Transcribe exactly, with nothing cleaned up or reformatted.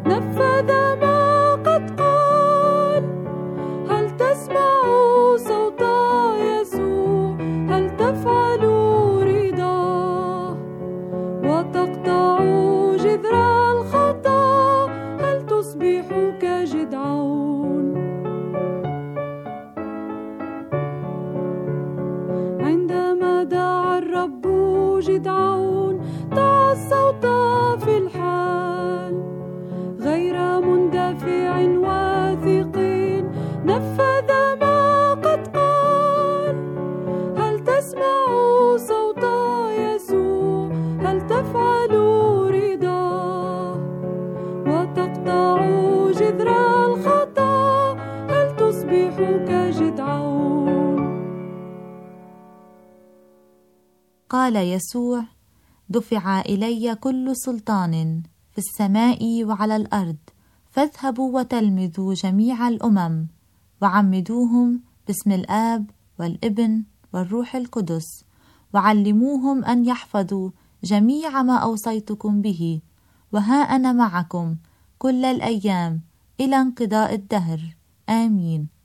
نفذ ما قد قال. هل تسمع صوت يسوع؟ هل تفعل رضاه وتقطع جذر الخطا؟ هل تصبح كجدعون عندما دعا الرب جدعون؟ دعا الصوت في الحال غير مندفع واثق، نفذ ما قد قال. هل تسمع صوت يسوع؟ هل تفعل رضاه وتقطع جذر الخطا؟ هل تصبح كجدعون؟ قال يسوع: دفع إلي كل سلطان في السماء وعلى الأرض، فاذهبوا وتلمذوا جميع الأمم وعمدوهم باسم الآب والابن والروح القدس، وعلموهم أن يحفظوا جميع ما أوصيتكم به، وها أنا معكم كل الأيام إلى انقضاء الدهر. آمين.